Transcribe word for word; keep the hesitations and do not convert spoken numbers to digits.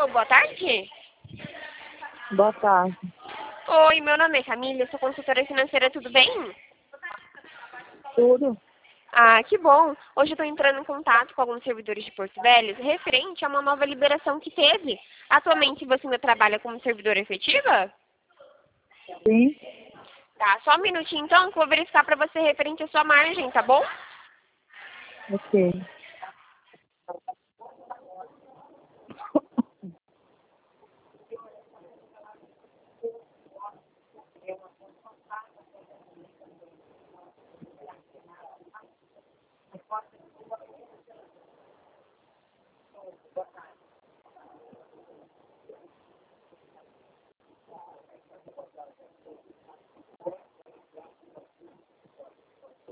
Alô, boa tarde. Boa tarde. Oi, meu nome é Camila, eu sou consultora financeira, tudo bem? Tudo? Ah, que bom. Hoje eu estou entrando em contato com alguns servidores de Porto Velho referente a uma nova liberação que teve. Atualmente você ainda trabalha como servidora efetiva? Sim. Tá, só um minutinho então que eu vou verificar para você referente à sua margem, tá bom? Ok.